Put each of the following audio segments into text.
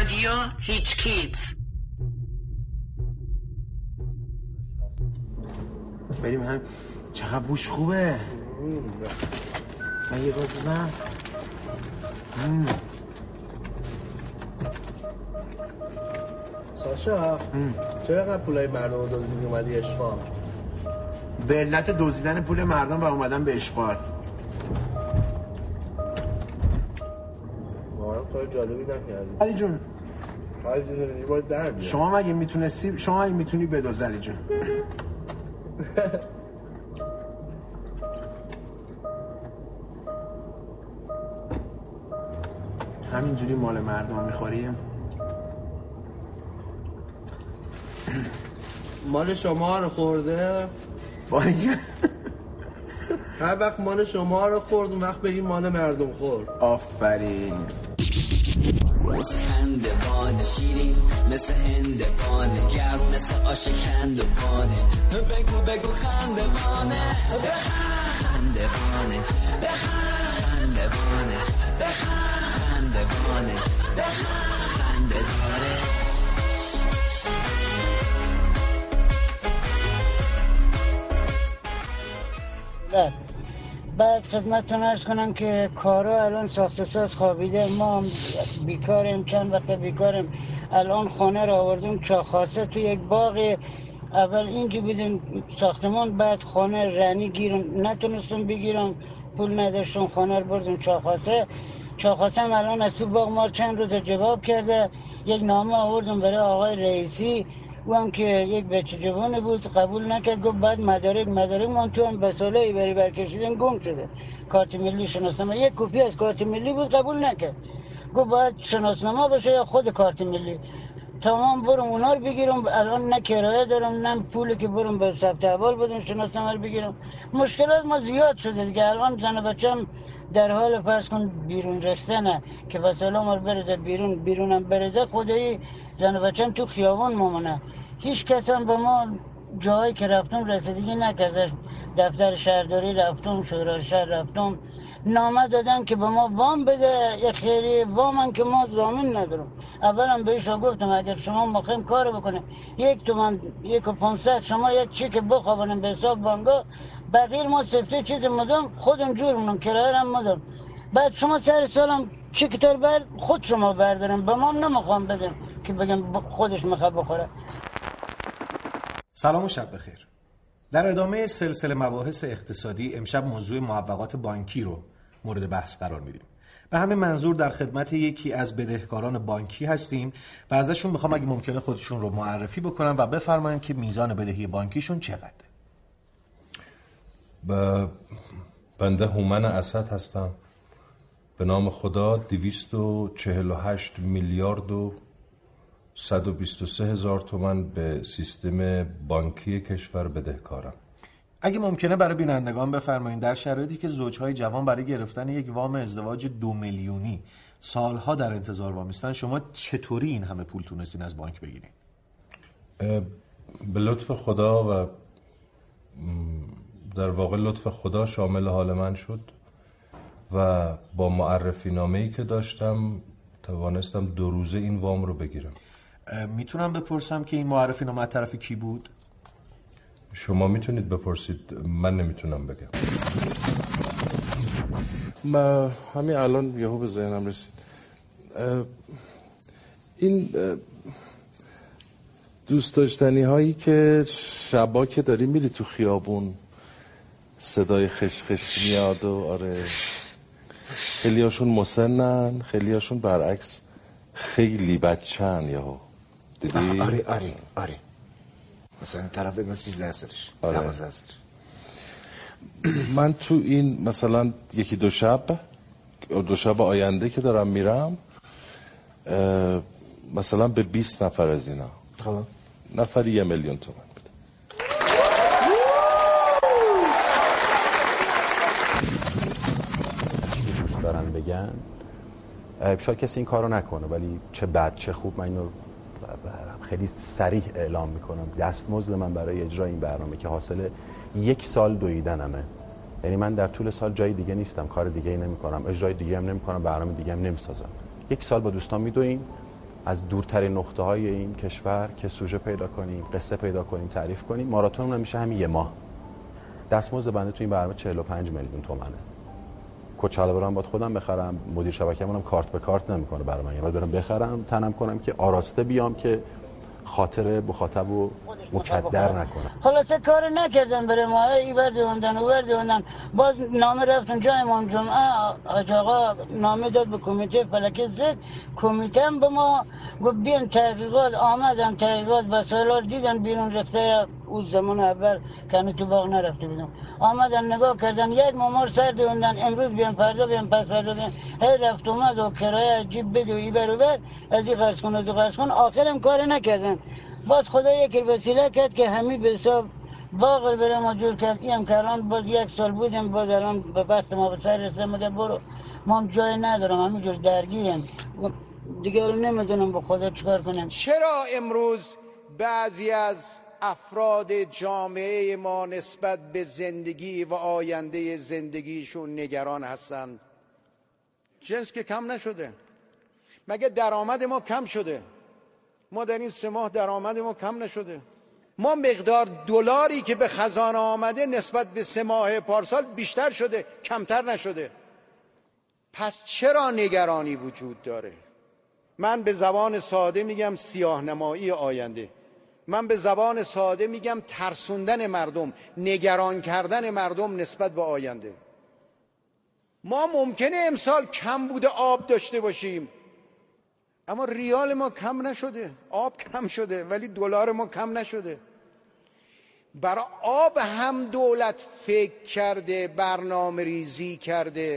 رادیو هیچ کیتز. بریم هم. چقدر بوش خوبه. من یه گاز بزنم. ساشا چرا اینقدر پولای مردم رو دزدیدی اومدی اشغال؟ به علت دزدیدن پول مردم و اومدن به اشغال. مارم کار جالبی نکردی علی جون. علی جون باید در بیاد. شما مگه میتونستی؟ شما اگه میتونی بدوز علی جون. همینجوری مال مردم میخوریم. مال شما رو خورده؟ باید هر وقت مال شما رو خورد اون وقت بگیم مال مردم خورد. آفرین. مثل خندوان شیرین، مثل هندوان گرم، مثل آش کندوانه. بگو خندوانه، خندوانه، خندوانه، خندوانه، خنده داره. بعد خدمتتون عرض کنم که کارا الان ساخت و ساز خوابیده. ما هم بیکاریم، چند وقت بیکاریم. الان خانه را آوردیم چاخاسه تو یک باغ. اول اینجا بودیم ساختمان، بعد خانه رنی گیرم نتونستم بگیرم، پول نداشتم، خانه رو بردیم چاخاسه. چاخاسه هم الان از تو باغ ما چند روز جواب کرده. یک نامه آوردم برای آقای رئیسی، او هم که یک بچه جوان بود قبول نکرد. گفت بعد مدارک من تو هم بساله‌ای بری برکشیدن گم شده. کارت ملی شناسنامه یک کپی از کارت ملی بود قبول نکرد. گفت باید شناسنامه باشه یا خود کارت ملی. تمام برم اونا رو بگیرم. الان نه کرایه دارم نه پولی که برم به ثبت احوال بدم شناسنامه رو بگیرم. مشکلات ما زیاد شده دیگه. الان زن بچه‌م در حال فرض کن بیرون رفتنه که بسالا ما رو برزه بیرونم برزه. خدایی زن بچه‌م تو خیابان مامانه. هیچ کس هم به ما جایی که رفتم رسیدگی نکرده. دفتر شهرداری رفتم، شورای شهر رفتم، نامه دادن که به ما وام بده. یه خیلی وامن که ما ضامن ندارم. اولم بهش گفتم اگر شما مخیم کار بکنه 1 تومن 1,500 شما یک چک بخوابونیم به حساب بانگا، بقیه ما سفته چیز مدام خودم جور مونم، کرایه هم مدام. بعد شما سر سالم چکتر خود شما بردارم، به ما نمیخوام بدم که بگم خودش میخواد بخوره. سلام و شب بخیر. در ادامه سلسله مباحث اقتصادی امشب موضوع معوقات بانکی رو مورد بحث قرار میدیم. به همین منظور در خدمت یکی از بدهکاران بانکی هستیم و ازشون میخوام اگه ممکنه خودشون رو معرفی بکنن و بفرمایند که میزان بدهی بانکیشون چقدره. بنده هومن اسد هستم. به نام خدا 248 میلیارد و 123 هزار تومان به سیستم بانکی کشور بدهکارم. اگه ممکنه برای بینندگان بفرمایید در شرایطی که زوجهای جوان برای گرفتن یک وام ازدواج 2 میلیونی سالها در انتظار وامیستن، شما چطوری این همه پول تونستین از بانک بگیرین؟ به لطف خدا و در واقع لطف خدا شامل حال من شد و با معرفی نامه‌ای که داشتم توانستم 2 روزه این وام رو بگیرم. میتونم بپرسم که این معرفی نامه از طرف کی بود؟ شما میتونید بپرسید، من نمیتونم بگم. همین الان یهو به ذهنم رسید این دوست داشتنی هایی که شبا که داری میری تو خیابون صدای خشخش میاد و آره خیلی هاشون مسنن، خیلی هاشون برعکس خیلی بچه‌ن یهو دیدی؟ آره مثلا طرف بگم 13 سالش 12 سالش. من تو این مثلا یکی دو شب آینده که دارم میرم مثلا به 20 نفر از اینا نفری 1 میلیون تومان بده. دوست دارن بگن شاید کسی این کارو نکنه، ولی چه بد چه خوب من اینو خیلی صریح اعلام میکنم. دستمزد من برای اجرای این برنامه که حاصل 1 سال دویدنمه، یعنی من در طول سال جای دیگه نیستم، کار دیگه ای نمیکنم، اجرای دیگه هم نمیکنم، برنامه دیگه هم نمیسازم. 1 سال با دوستان میدویم از دورترین نقطه های این کشور که سوژه پیدا کنیم، قصه پیدا کنیم، تعریف کنیم. ماراتون هم میشه همین 1 ماه. دستمزد بنده تو این برنامه 45 میلیون تومنه. کچاله برام باید خودم بخرم، مدیر شبکه‌مونم کارت به کارت نمیکنه برای من. باید برم بخرم، تنم کنم که آراسته بیام که خاطر مخاطب رو مکدر نکنم. خلاصه کار نکردن برای ما، ایور دوندن باز نامه رفتن جای امام جمعه، حاج آقا نامه داد به کمیته فلک زد، کمیته هم به ما گفت بیان تحقیقات. آمدن تحقیقات وسایل دیدن بیرون ریخته، اون زمان اول کنه تو باغ نرفته بودم، آمدن نگاه کردن، یک مامار سر دوندن، امروز بیان فردا بیان پس فردا بیان، هی رفت اومد و کرایه عجیب بده و ایبر و بر، از این قرض کن از این قرض کن، آخرم کار نکردن. باز خدا یک وسیله کرد که همین به حساب باغ برای ما جور کرد. این که الان باز 1 سال بودیم، باز الان به وقت ما به سر رسه مگه برو ما جای ندارم، همینجور درگیریم دیگه، نمیدونم با خدا چکار کنم. چرا امروز بعضی از افراد جامعه ما نسبت به زندگی و آینده زندگیشون نگران هستند؟ جنس که کم نشده، مگه درآمد ما کم شده؟ ما در این 3 ماه درآمد ما کم نشده. ما مقدار دلاری که به خزانه آمده نسبت به 3 ماه پارسال بیشتر شده، کمتر نشده. پس چرا نگرانی وجود داره؟ من به زبان ساده میگم سیاه‌نمایی آینده. من به زبان ساده میگم ترسوندن مردم، نگران کردن مردم نسبت به آینده. ما ممکنه امسال کم بوده آب داشته باشیم، اما ریال ما کم نشده، آب کم شده ولی دلار ما کم نشده. برای آب هم دولت فکر کرده، برنامه ریزی کرده.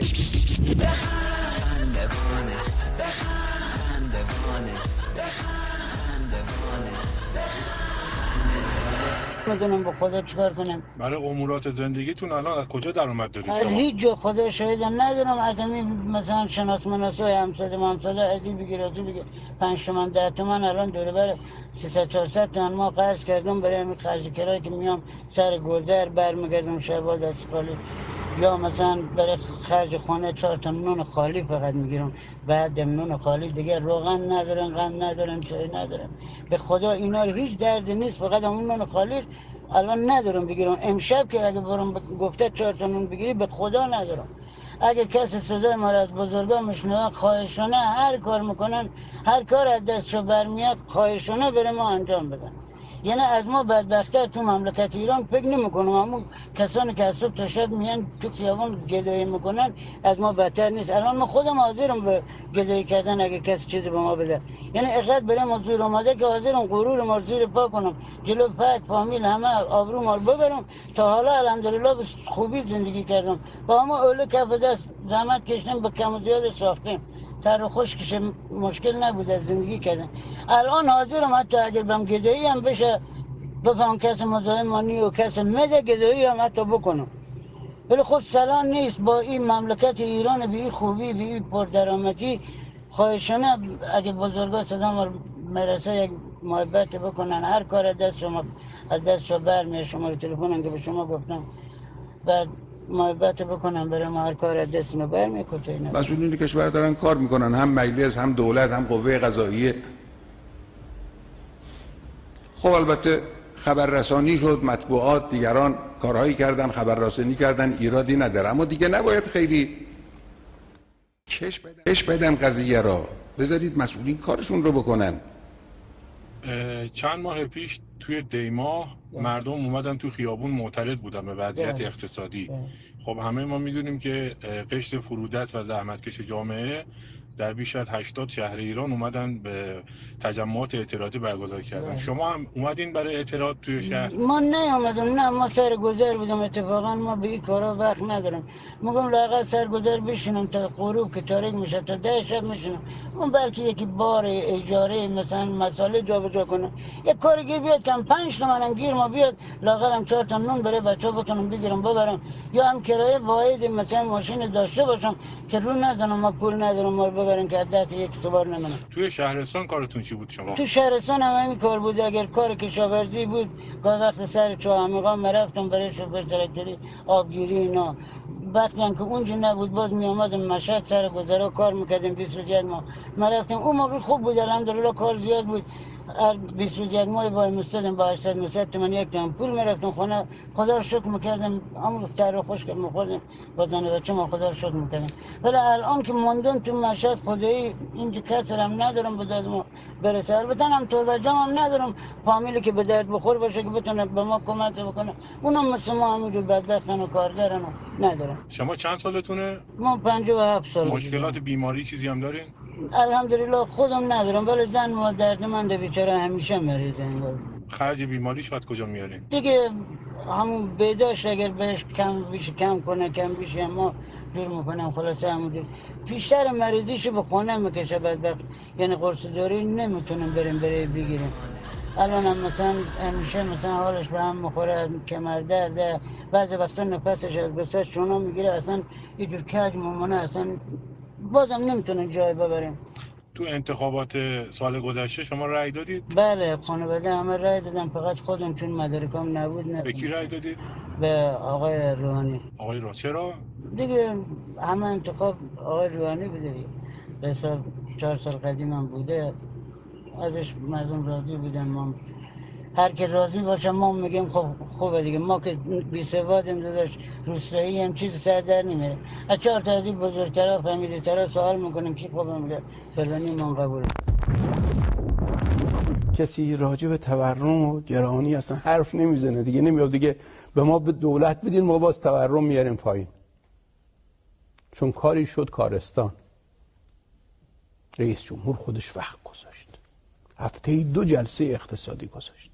میدونم با خدا چکار کنم. برای امورات زندگیتون الان از کجا درآمد دارید؟ از هیچ جا خدا شاهدم ندارم. از همین مثلا شناسای همساده از این بگیر از این بگیر 5 تومن 10 تومن الان دوره بر 300-400 تومن ما قرض کردم برای همین خرج کرایه که میام سر گذر برمیگردم شبا دست خالی، یا مثلا برای خرج خانه 4 تا نون خالی فقط میگیرم، بعد نون خالی دیگه روغن ندارن، غم ندارن، چای ندارن. به خدا اینا هیچ درد نیست، فقط اون نون خالی الان ندارم بگیرم. امشب که اگه برم گفته 4 تا نون بگیری به خدا ندارم. اگه کسی صدای ما را از بزرگا میشنوه، خواهشانه هر کار میکنن، هر کار از دستشو برمیاد خواهشانه بره ما انجام بدن. یعنی از ما بدبخت‌تر تو مملکت ایران فکر نمی‌کنم، اما کسانی که از صبح تا شب میان تو خیابان گدایی میکنن از ما بدتر نیست. الان ما خودم حاضرم به گدایی کردن اگه کسی چیزی به ما بده. یعنی اقدر برای ما زور اومده که حاضرم غرور ما زیر پا کنم، جلو فک فامیل همه آبرو ما رو ببرم. تا حالا الحمدلله به خوبی زندگی کردم، با ما اول کف دست زحمت کشیدیم، به کم و زیاد ساختیم، تر خوش کشه مشکل نبود از زندگی کردن. الان حاضرم حتی اگر بهم گدایی هم بشه بفهم کس مزاحمانی و کس مده گدایی هم حتی بکنم، ولی خود سلام نیست با این مملکت ایران به این خوبی به این پردرآمدی. خواهشانه اگه بزرگا صدا ما مرسه یک محبت بکنن، هر کار از دست شما برمیاد، شما رو تلفنن که به شما گفتم بعد محبت بکنن برای ما، هر کار از دست ما برمیاد. مسئولین کشور دارن کار میکنن، هم مجلس هم دولت هم قوه قضاییه. خب البته خبررسانی شد، مطبوعات دیگران کارهایی کردن، خبررسانی کردن، ایرادی نداره، اما دیگه نباید خیلی کش بدن قضیه را، بذارید مسئولین کارشون رو بکنن. چند ماه پیش توی دیما مردم اومدن تو خیابون معترض بودن به وضعیت اقتصادی. خب همه ما میدونیم که قشر فرودست و زحمتکش جامعه در بیش از 80 شهر ایران اومدن به تجمعات اعتراضی برگزار کردن. شما هم اومدین برای اعتراض توی شهر؟ ما نیومدیم، نه، ما سرگذر بودم. اتفاقا ما به این کارا وقت ندارم. میگم لااقل سرگذر بشینم تا غروب که تاریک میشه تا 10 شب میشینم. اون بلکه یکی بار اجاره مثلا مساله جابجا کنه، یک کاری گیر بیاد که 5 تومن گیر ما بیاد، لااقل هم 4 تا نون برای بچه‌ها بکنم بگیرم ببرم، یا هم کرایه واحد مثلا ماشین داشته باشم که رو نزنم ما پول ندارم ما ببرن که عدت یک سوار نمونم. توی شهرستان کارتون چی بود شما؟ تو شهرستان هم همین کار بود. اگر کار کشاورزی بود گاه وقت سر چاه عمیقا میرفتم برای شوفر تراکتوری آبگیری اینا. وقتی هم که اونجا نبود باز می آمدم مشهد سر گذرا کار میکردیم 21 ماه ما رفتیم اون موقع خوب بود الحمدلله کار زیاد بود 21 ماه با مستدیم با 800 تومن یک تومن پول میرفتم خونه خدا رو شکر میکردم همون تر رو خوش کرد میخوردیم با زن و بچه ما خدا رو شکر میکردم ولی الان که موندم تو مشهد خدایی اینجا کسر هم ندارم به دادم برسه البته هم طور بجام هم ندارم فامیلی که به درد بخور باشه که بتونه به ما کمک بکنه اونم مثل ما همینجور بدبختن و کارگرن و ندارم. شما چند سالتونه؟ ما 57 سال. مشکلات بیماری چیزی هم دارین؟ الحمدلله خودم ندارم ولی زن ما دردمند بیچاره همیشه مریضه انگار. خرج بیماریش از کجا میارین؟ دیگه همون بیداش اگر بهش کم کنه ما دور میکنم خلاصه همون بیشتر مریضیشو به خونه میکشه بدبخت یعنی قرص داری نمیتونم بریم بگیریم. الان هم مثلا همیشه مثلا حالش به هم میخوره کمر درد بعضی وقتا نفسش از بساط شونا میگیره اصلا یه جور کج ممانه اصلا بازم نمیتونه جای ببریم. تو انتخابات سال گذشته شما رأی دادید؟ بله خانواده همه رأی دادن فقط خودم چون مدارکم نبود به کی رأی دادید؟ به آقای روحانی. آقای روحانی چرا؟ دیگه همه انتخاب آقای روحانی بوده به حساب 4 سال قدیم هم بوده ازش مردم راضی بودن ما هر که راضی باشه ما میگیم خب خوبه دیگه ما که بی سوادیم داداش روستایی هم چیز سر در نمیره از 4 تا از این بزرگترها فهمیده‌ترها سوال میکنیم کی خوبه میگه فلانی من قبول. کسی راجع به تورم و گرانی اصلا حرف نمیزنه دیگه نمیاد دیگه به ما به دولت بدین ما باز تورم میاریم پایین چون کاری شد کارستان رئیس جمهور خودش وقت گذاشت هفته 2 جلسه اقتصادی گذاشت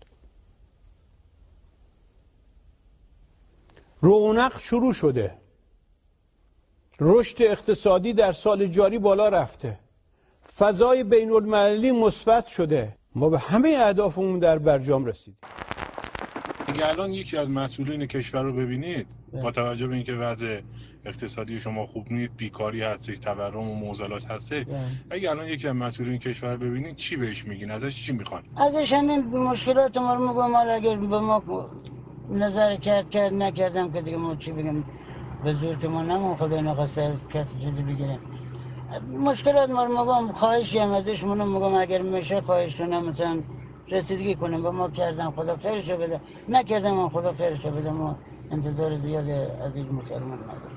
رونق شروع شده رشد اقتصادی در سال جاری بالا رفته فضای بین المللی مثبت شده ما به همه اهدافمون در برجام رسیدیم. اگه الان یکی از مسئولین کشور رو ببینید با توجه به اینکه وضع اقتصادی شما خوب نیست بیکاری هستش تورم و معضلات هستش اگه الان یکی از مسئولین کشور رو ببینید چی بهش میگین ازش چی میخوان؟ ازش همین مشکلات ما رو میگم اگر به ما نظر کرد نکردم که دیگه ما چی بگم به زور که ما نمون خدا نخواسته کسی چیزی بگیریم مشکلات ما رو میگم خواهشی هم ازش میگم اگر میشه خواهش کنم مثلا رسیدگی کنیم به ما کردن خدا خیرشو بده نکردم من خدا خیرشو بده ما انتظار زیاد از این مسلمان نداریم.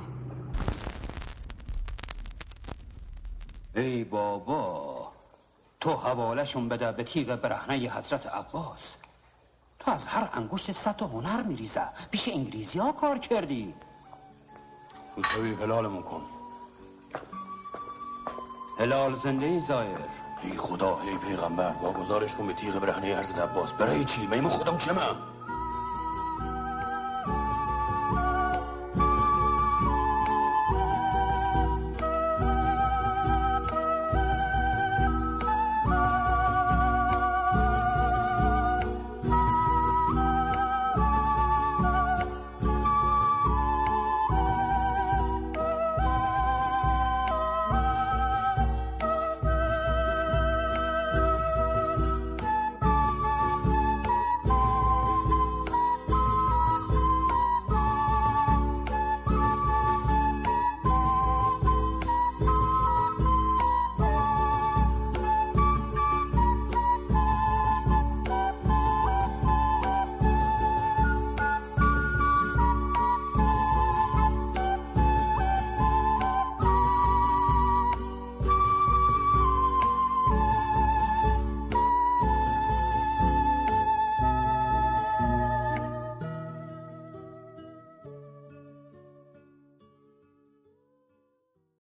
ای بابا تو حوالهشون بده به تیغ برهنه حضرت عباس تو از هر انگشت 100 تا هنر میریزه پیش انگلیزی ها کار کردی موسوی هلالمون کن هلال زنده زایر ای خدا ای پیغمبر واگذارش کن به تیغ برهنه حضرت عباس برای چی؟ من خودم چمم